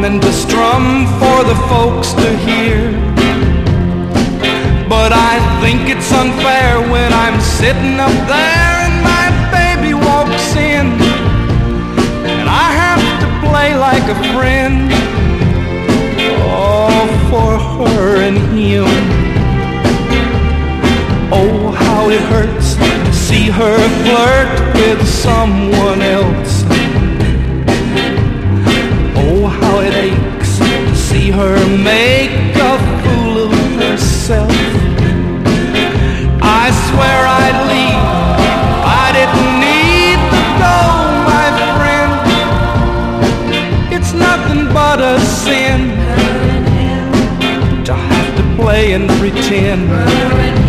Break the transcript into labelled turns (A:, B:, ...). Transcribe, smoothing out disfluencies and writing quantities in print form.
A: and to strum for the folks to hear. But I think it's unfair when I'm sitting up there and my baby walks in, and I have to play like a friend, oh, for her and him. Oh, how it hurts to see her flirt with someone else. Oh, how it aches to see her make a fool of herself. I swear I'd leave if I didn't need to go, my friend. It's nothing but a sin to have to play and pretend.